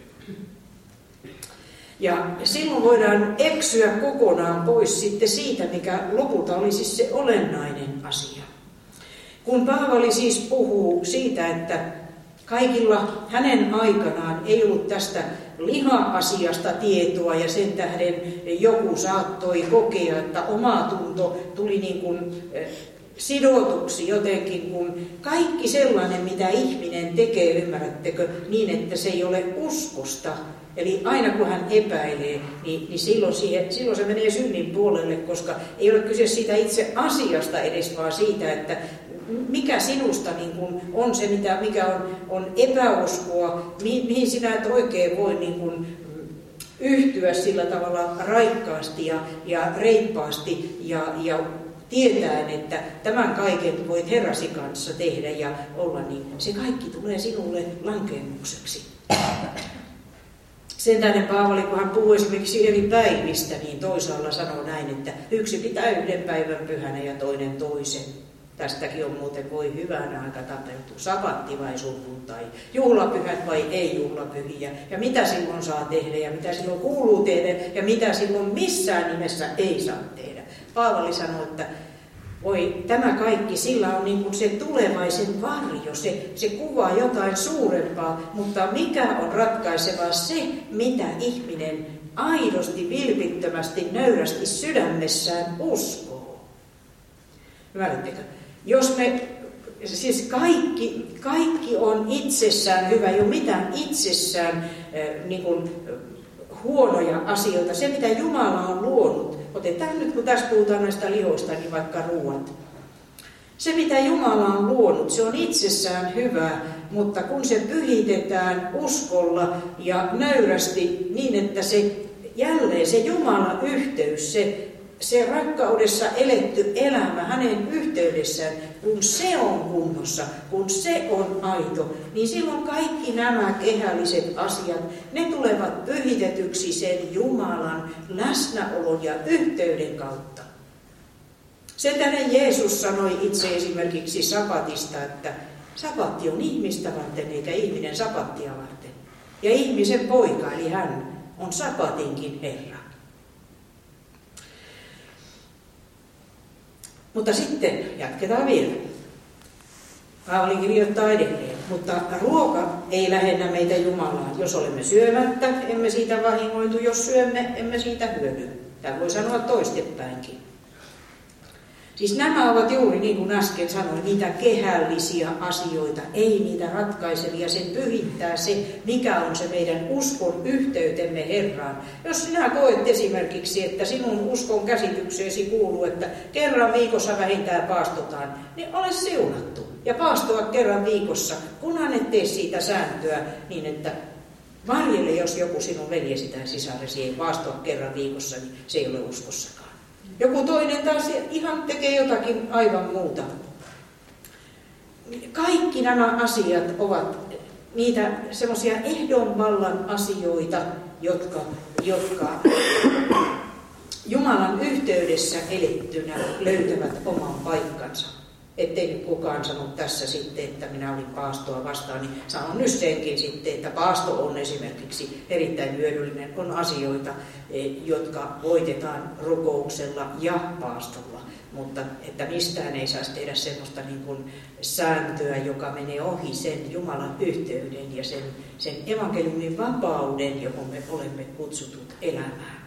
Ja silloin voidaan eksyä kokonaan pois sitten siitä, mikä lopulta oli siis se olennainen asia. Kun Paavali siis puhuu siitä, että kaikilla hänen aikanaan ei ollut tästä liha-asiasta tietoa ja sen tähden joku saattoi kokea, että omatunto tuli niin kuin sidotuksi jotenkin, kun kaikki sellainen, mitä ihminen tekee, ymmärrättekö, niin että se ei ole uskosta. Eli aina kun hän epäilee, niin silloin se menee synnin puolelle, koska ei ole kyse siitä itse asiasta edes, vaan siitä, että mikä sinusta niin kuin on se, mikä on epäuskoa, mihin sinä et oikein voi niin kuin yhtyä sillä tavalla raikkaasti ja reippaasti ja tietäen, että tämän kaiken voit Herrasi kanssa tehdä ja olla, niin se kaikki tulee sinulle lankeemukseksi. Sen tähden Paavali, kun hän puhuu esimerkiksi eri päivistä, niin toisaalla sanoo näin, että yksi pitää yhden päivän pyhänä ja toinen toisen. Tästäkin on muuten voi hyvänä aika tapeltu. Sabatti vai sunnuntai, juhlapyhät vai ei juhlapyhiä. Ja mitä silloin saa tehdä ja mitä silloin kuuluu tehdä ja mitä silloin missään nimessä ei saa tehdä. Paavali sanoi, että voi, tämä kaikki, sillä on niin kuin se tulevaisen varjo, se kuvaa jotain suurempaa, mutta mikä on ratkaisevaa se, mitä ihminen aidosti, vilpittömästi, nöyrästi sydämessään uskoo. Ymmärrättekö? Jos siis kaikki on itsessään hyvä, ei ole mitään itsessään niin kuin huonoja asioita. Se, mitä Jumala on luonut, otetaan nyt, kun tässä puhutaan näistä lihoista, niin vaikka ruoat. Se, mitä Jumala on luonut, se on itsessään hyvä, mutta kun se pyhitetään uskolla ja nöyrästi niin, että jälleen se Jumalan yhteys, se rakkaudessa eletty elämä hänen yhteydessään, kun se on kunnossa, kun se on aito, niin silloin kaikki nämä kehälliset asiat, ne tulevat pyhitetyksi sen Jumalan läsnäolon ja yhteyden kautta. Sen tähden Jeesus sanoi itse esimerkiksi sapatista, että sapatti on ihmistä varten eikä ihminen sapattia varten. Ja ihmisen poika, eli hän, on sapatinkin Herra. Mutta sitten jatketaan vielä. Paavali kirjoittaa edelleen. Mutta ruoka ei lähennä meitä Jumalaan. Jos olemme syömättä, emme siitä vahingoitu. Jos syömme, emme siitä hyödy. Tämä voi sanoa toistepäinkin. Siis nämä ovat juuri niin kuin äsken sanoin, niitä kehällisiä asioita, ei niitä ratkaisevia. Sen pyhittää se, mikä on se meidän uskon yhteytemme Herraan. Jos sinä koet esimerkiksi, että sinun uskon käsitykseesi kuuluu, että kerran viikossa vähintään paastotaan, niin ole siunattu. Ja paastoa kerran viikossa, kunhan et tee siitä sääntöä niin, että varjelle, jos joku sinun veljesi tai sisaresi ei paastoa kerran viikossa, niin se ei ole uskossakaan. Joku toinen taas ihan tekee jotakin aivan muuta. Kaikki nämä asiat ovat niitä semmoisia ehdonvallan asioita, jotka Jumalan yhteydessä elettynä löytävät oman paikkansa. Ettei nyt kukaan sano tässä sitten, että minä olin paastoa vastaan, niin sanon nyt senkin sitten, että paasto on esimerkiksi erittäin hyödyllinen. On asioita, jotka voitetaan rukouksella ja paastolla, mutta että mistään ei saisi tehdä semmoista niin kuin sääntöä, joka menee ohi sen Jumalan yhteyden ja sen evankeliumin vapauden, johon me olemme kutsutut elämään.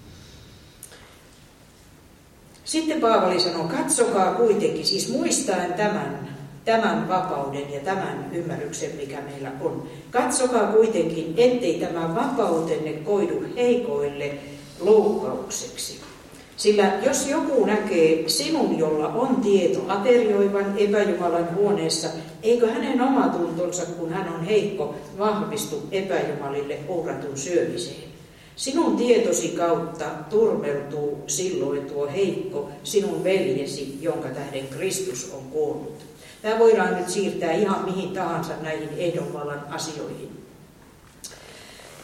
Sitten Paavali sanoo, katsokaa kuitenkin, siis muistaen tämän vapauden ja tämän ymmärryksen, mikä meillä on. Katsokaa kuitenkin, ettei tämä vapautenne koidu heikoille loukkaukseksi. Sillä jos joku näkee sinun, jolla on tieto aterioivan epäjumalan huoneessa, eikö hänen omatuntonsa, kun hän on heikko, vahvistu epäjumalille uhratun syömiseen? Sinun tietosi kautta turmeltuu silloin tuo heikko sinun veljesi, jonka tähden Kristus on kuollut. Tämä voidaan nyt siirtää ihan mihin tahansa näihin ehdonvallan asioihin.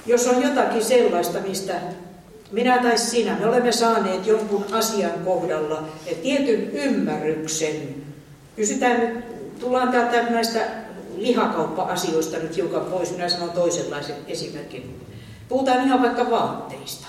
jos on jotakin sellaista, mistä minä tai sinä, me olemme saaneet jonkun asian kohdalla tietyn ymmärryksen. Tullaan täältä näistä lihakauppa-asioista nyt hiukan pois, minä sanon toisenlaisen esimerkin. Puhutaan ihan vaikka vaatteista.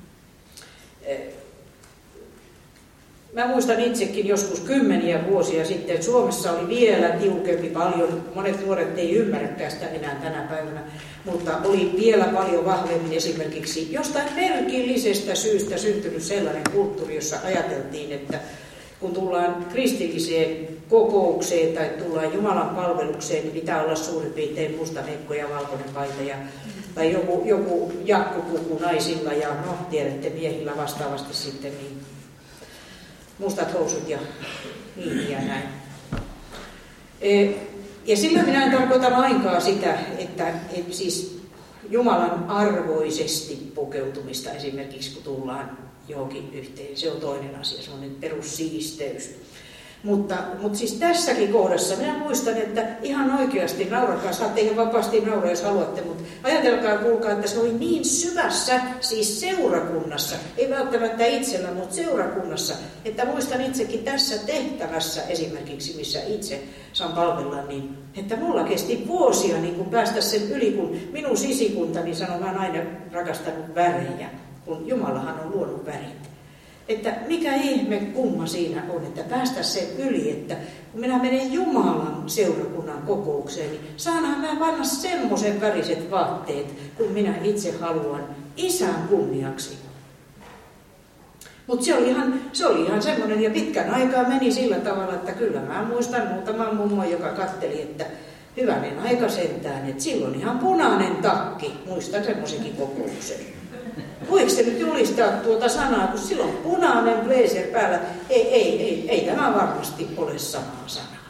Mä muistan itsekin joskus kymmeniä vuosia sitten, Suomessa oli vielä tiukempi paljon, monet nuoret ei ymmärräkään sitä enää tänä päivänä, mutta oli vielä paljon vahvemmin esimerkiksi jostain merkillisestä syystä syntynyt sellainen kulttuuri, jossa ajateltiin, että kun tullaan kristilliseen kokoukseen tai tullaan Jumalan palvelukseen, niin pitää olla suurin piirtein musta mekko ja valkoinen paita tai joku jakkupuku naisilla ja tiedätte miehillä vastaavasti sitten niin mustat housut ja niin ja näin. Ja sillä minä en tarkoita lainkaan sitä, että siis Jumalan arvoisesti pukeutumista esimerkiksi kun tullaan johonkin yhteen. Se on toinen asia, semmoinen perussiisteys. Mutta siis tässäkin kohdassa minä muistan, että ihan oikeasti naurakaa, saatte ihan vapaasti nauraa, jos haluatte, mutta ajatelkaa kuulkaa, että se oli niin syvässä, siis seurakunnassa, ei välttämättä itsellä, mutta seurakunnassa, että muistan itsekin tässä tehtävässä esimerkiksi, missä itse saan palvella, niin että mulla kesti vuosia niin kun päästä sen yli, kun minun sisikuntani sanoi, mä oon aina rakastanut värejä, kun Jumalahan on luonut värit. Että mikä ihme kumma siinä on, että päästä sen yli, että kun minä menen Jumalan seurakunnan kokoukseen, niin saanhan mä panna semmoisen väriset vaatteet, kun minä itse haluan Isän kunniaksi. Mutta se oli ihan semmoinen, ja pitkän aikaa meni sillä tavalla, että kyllä mä muistan muutaman mummon, joka katteli, että hyvänen aika sentään, että silloin ihan punainen takki, muistan semmoisenkin kokouksen. Voiko se nyt julistaa tuota sanaa, kun silloin punainen blazer päällä? Ei tämä varmasti ole samaa sanaa.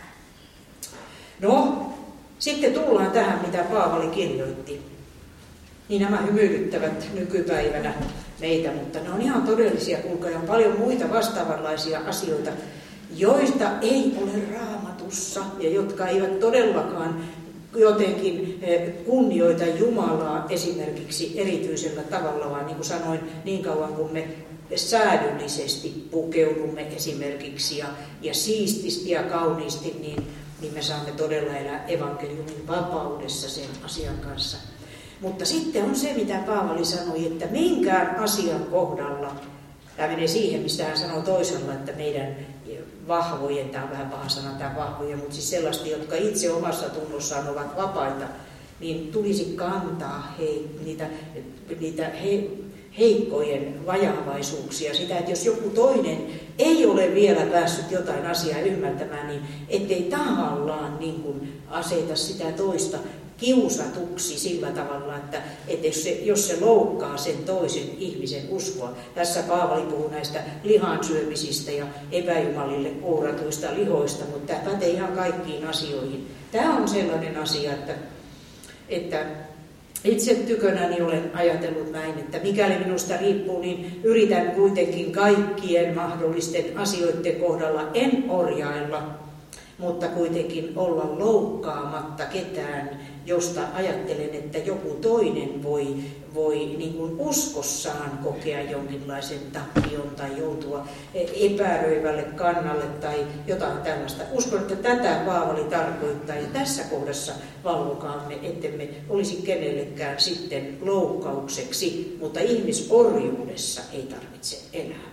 No, sitten tullaan tähän, mitä Paavali kirjoitti. Niin nämä hymyilyttävät nykypäivänä meitä, mutta ne on ihan todellisia, kuinka on paljon muita vastaavanlaisia asioita, joita ei ole Raamatussa ja jotka eivät todellakaan jotenkin kunnioita Jumalaa esimerkiksi erityisellä tavalla, vaan niin kuin sanoin, niin kauan kuin me säädyllisesti pukeudumme esimerkiksi ja siististi ja kauniisti, niin me saamme todella elää evankeliumin vapaudessa sen asian kanssa. Mutta sitten on se, mitä Paavali sanoi, että minkään asian kohdalla, tämä menee siihen, mistä hän sanoo toisella, että meidän vahvojen, tämä on vähän paha sana tämä vahvojen, mutta siis sellaista, jotka itse omassa tunnossaan ovat vapaita, niin tulisi kantaa niitä heikkojen vajavaisuuksia. Sitä, että jos joku toinen ei ole vielä päässyt jotain asiaa ymmärtämään, niin ettei tahallaan niin kuin aseta sitä toista kiusatuksi sillä tavalla, että jos se loukkaa sen toisen ihmisen uskoa. Tässä Paavali puhuu näistä lihansyömisistä ja epäjumalille uhratuista lihoista, mutta tämä pätee ihan kaikkiin asioihin. Tämä on sellainen asia, että itse tykönäni olen ajatellut näin, että mikäli minusta riippuu, niin yritän kuitenkin kaikkien mahdollisten asioiden kohdalla en orjailla, mutta kuitenkin olla loukkaamatta ketään, josta ajattelen, että joku toinen voi niin kuin uskossaan kokea jonkinlaisen tappion tai joutua epäröivälle kannalle tai jotain tällaista. Uskon, että tätä Paavali tarkoittaa ja tässä kohdassa valvokaamme, ettemme olisi kenellekään sitten loukkaukseksi, mutta ihmisorjuudessa ei tarvitse elää.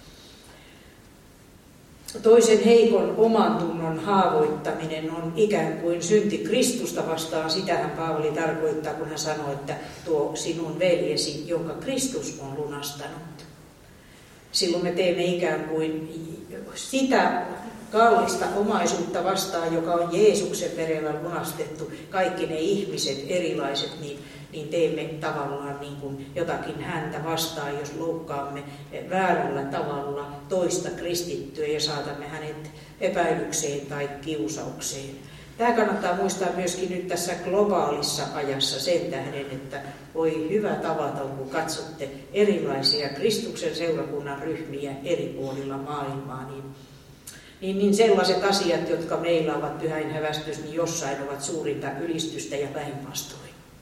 Toisen heikon omantunnon haavoittaminen on ikään kuin synti Kristusta vastaan. Sitähän Paavali tarkoittaa, kun hän sanoo, että tuo sinun veljesi, jonka Kristus on lunastanut. Silloin me teemme ikään kuin sitä kallista omaisuutta vastaan, joka on Jeesuksen verellä lunastettu. Kaikki ne ihmiset erilaiset, niin teemme tavallaan niin kuin jotakin häntä vastaan, jos loukkaamme väärällä tavalla toista kristittyä ja saatamme hänet epäilykseen tai kiusaukseen. Tämä kannattaa muistaa myöskin nyt tässä globaalissa ajassa sen tähden, että voi hyvä tavata, kun katsotte erilaisia Kristuksen seurakunnan ryhmiä eri puolilla maailmaa, niin sellaiset asiat, jotka meillä ovat pyhäinhävästys, niin jossain ovat suurinta ylistystä ja päinvastoin.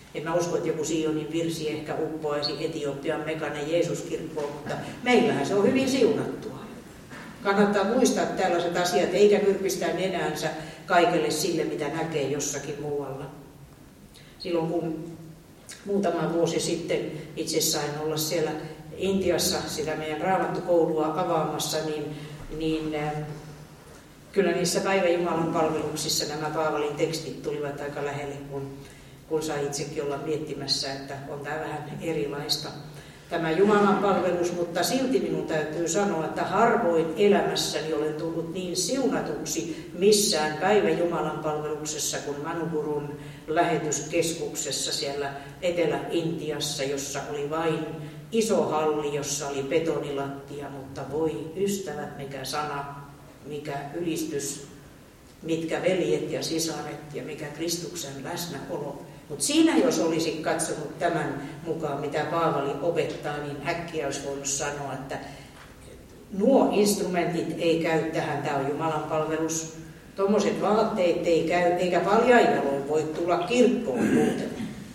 En mä usko, että joku Sionin virsi ehkä uppoaisi Etiopian Mekanen Jeesuskirkkoon, mutta meillähän se on hyvin siunattua. Kannattaa muistaa tällaiset asiat, eikä nyrpistää nenäänsä kaikelle sille, mitä näkee jossakin muualla. Silloin kun muutama vuosi sitten itse sain olla siellä Intiassa sitä meidän raamattukoulua avaamassa, niin kyllä niissä päiväjumalan palveluksissa nämä Paavalin tekstit tulivat aika lähelle, kun sai itsekin olla miettimässä, että on tämä vähän erilaista tämä Jumalan palvelus, mutta silti minun täytyy sanoa, että harvoin elämässäni olen tullut niin siunatuksi missään päiväjumalan palveluksessa kuin Manugurun lähetyskeskuksessa siellä Etelä-Intiassa, jossa oli vain iso halli, jossa oli betonilattia, mutta voi ystävät, mikä sana, mikä ylistys, mitkä veljet ja sisaret ja mikä Kristuksen läsnäolo. Mutta siinä jos olisi katsonut tämän mukaan, mitä Paavali opettaa, niin äkkiä olisi voinut sanoa, että nuo instrumentit ei käy tähän, tämä on Jumalan palvelus. Tuommoiset vaatteet ei käy, eikä paljain voi tulla kirkkoon muuten.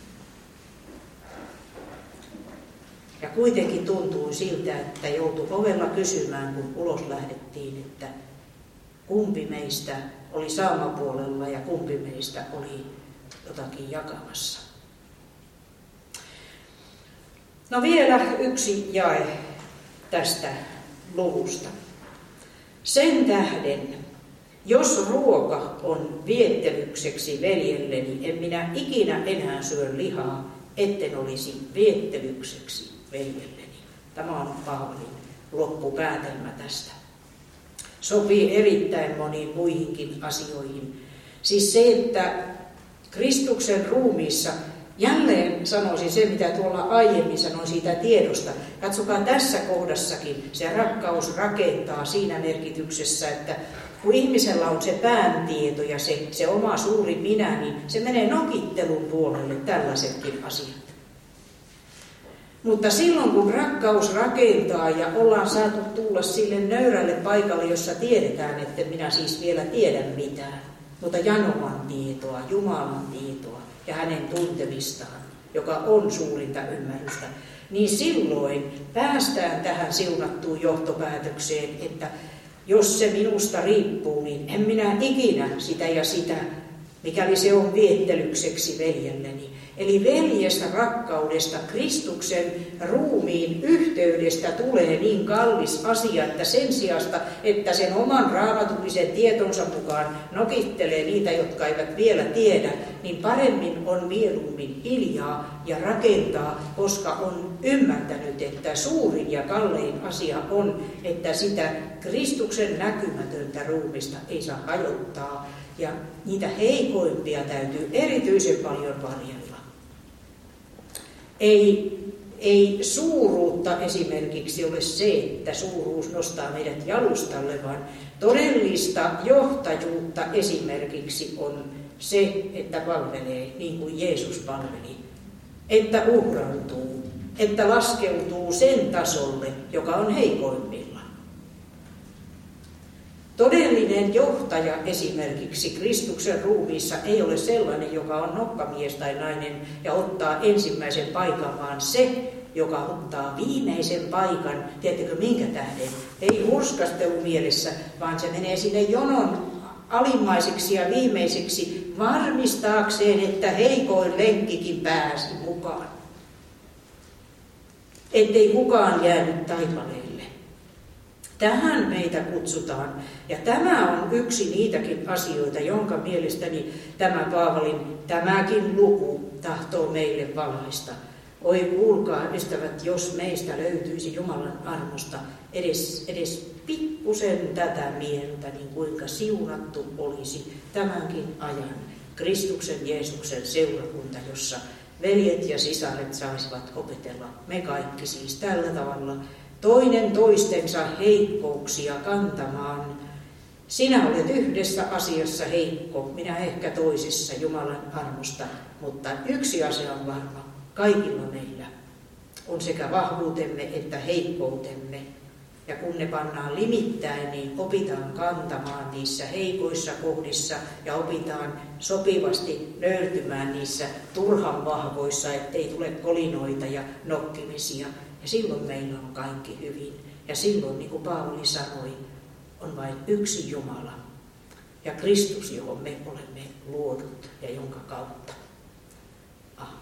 Ja kuitenkin tuntui siltä, että joutui ovella kysymään, kun ulos lähdettiin, että kumpi meistä oli saamapuolella ja kumpi meistä oli jotakin jakamassa. No vielä yksi jae tästä luvusta. Sen tähden, jos ruoka on viettelykseksi veljelleni, en minä ikinä enää syö lihaa, etten olisi viettelykseksi veljelleni. Tämä on Paavalin loppupäätelmä tästä. Sopii erittäin moniin muihinkin asioihin. Siis se, että Kristuksen ruumiissa, jälleen sanoisin se, mitä tuolla aiemmin sanoin siitä tiedosta. Katsokaa tässä kohdassakin, se rakkaus rakentaa siinä merkityksessä, että kun ihmisellä on se pääntieto ja se oma suuri minä, niin se menee nokittelun puolelle tällaisetkin asiat. Mutta silloin kun rakkaus rakentaa ja ollaan saatu tulla sille nöyrälle paikalle, jossa tiedetään, että minä siis vielä tiedän mitään, mutta janoman tietoa, Jumalan tietoa ja hänen tuntemistaan, joka on suurinta ymmärrystä, niin silloin päästään tähän siunattuun johtopäätökseen, että jos se minusta riippuu, niin en minä ikinä sitä ja sitä, mikäli se on viettelykseksi veljelleni. Eli veljestä rakkaudesta, Kristuksen ruumiin yhteydestä tulee niin kallis asia, että sen sijasta, että sen oman raamatullisen tietonsa mukaan nokittelee niitä, jotka eivät vielä tiedä, niin paremmin on mieluummin hiljaa ja rakentaa, koska on ymmärtänyt, että suurin ja kallein asia on, että sitä Kristuksen näkymätöntä ruumista ei saa hajottaa ja niitä heikoimpia täytyy erityisen paljon varjella. Ei suuruutta esimerkiksi ole se, että suuruus nostaa meidät jalustalle, vaan todellista johtajuutta esimerkiksi on se, että palvelee niin kuin Jeesus palveli, että uhrautuu, että laskeutuu sen tasolle, joka on heikoimmilla. Todellinen johtaja esimerkiksi Kristuksen ruumiissa ei ole sellainen, joka on nokkamies tai nainen ja ottaa ensimmäisen paikan, vaan se, joka ottaa viimeisen paikan. Tiedättekö minkä tähden? Ei hurskastelu mielessä, vaan se menee sinne jonon alimmaiseksi ja viimeiseksi varmistaakseen, että heikoin lenkkikin pääsi mukaan. Ettei kukaan jäänyt taipaleelle. Tähän meitä kutsutaan, ja tämä on yksi niitäkin asioita, jonka mielestäni tämä Paavalin, tämäkin luku tahtoo meille valaista. Oi kuulkaa, ystävät, jos meistä löytyisi Jumalan armosta edes pikkusen tätä mieltä, niin kuinka siunattu olisi tämänkin ajan Kristuksen Jeesuksen seurakunta, jossa veljet ja sisaret saisivat opetella, me kaikki siis tällä tavalla, toinen toistensa heikkouksia kantamaan. Sinä olet yhdessä asiassa heikko, minä ehkä toisessa Jumalan armosta, mutta yksi asia on varma. Kaikilla meillä on sekä vahvuutemme että heikkoutemme, Ja kun ne pannaan limittäin, niin opitaan kantamaan niissä heikoissa kohdissa ja opitaan sopivasti nöyrtymään niissä turhan vahvoissa, ettei tule kolinoita ja nokkimisia. Ja silloin meillä on kaikki hyvin. Ja silloin, niin kuin Paavali sanoi, on vain yksi Jumala ja Kristus, johon me olemme luodut ja jonka kautta. Amen.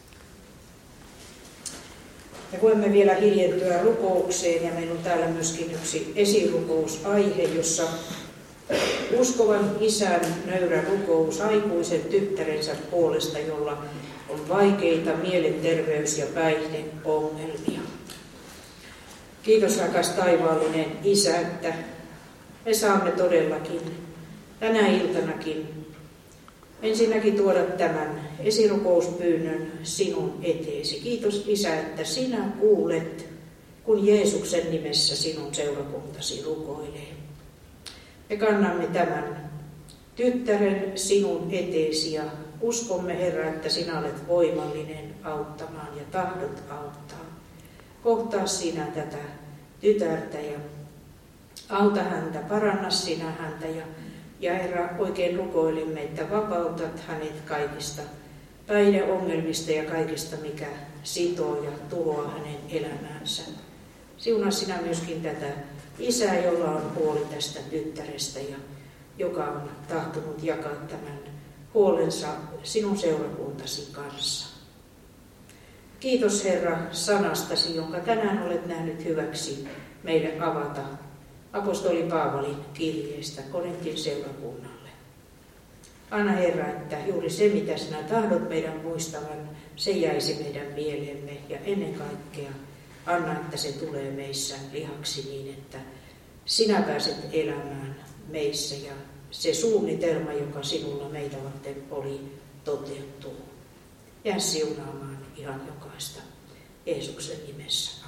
Me voimme vielä hiljentyä rukoukseen ja meillä on täällä myöskin yksi esirukousaihe, jossa uskovan isän nöyrä rukous aikuisen tyttärensä puolesta, jolla on vaikeita mielenterveys- ja päihdeongelmia. Kiitos rakas taivaallinen Isä, että me saamme todellakin tänä iltanakin ensinnäkin tuoda tämän esirukouspyynnön sinun eteesi. Kiitos Isä, että sinä kuulet, kun Jeesuksen nimessä sinun seurakuntasi rukoilee. Me kannamme tämän tyttären sinun eteesi ja uskomme, Herra, että sinä olet voimallinen auttamaan ja tahdot auttaa. Kohtaa sinä tätä tytärtä ja auta häntä, paranna sinä häntä ja Herra, oikein rukoilemme, että vapautat hänet kaikista päihdeongelmista ja kaikista, mikä sitoo ja tuhoaa hänen elämäänsä. Siunaa sinä myöskin tätä isää, jolla on huoli tästä tyttärestä ja joka on tahtonut jakaa tämän huolensa sinun seurakuntasi kanssa. Kiitos Herra sanastasi, jonka tänään olet nähnyt hyväksi meille avata apostoli Paavalin kirjeestä Korintin seurakunnalle. Anna Herra, että juuri se, mitä sinä tahdot meidän muistavan, se jäisi meidän mieleemme ja ennen kaikkea anna, että se tulee meissä lihaksi niin, että sinä pääset elämään meissä ja se suunnitelma, joka sinulla meitä varten oli, toteutuu. Jää siunaamaan ihan jokaista Jeesuksen nimessä.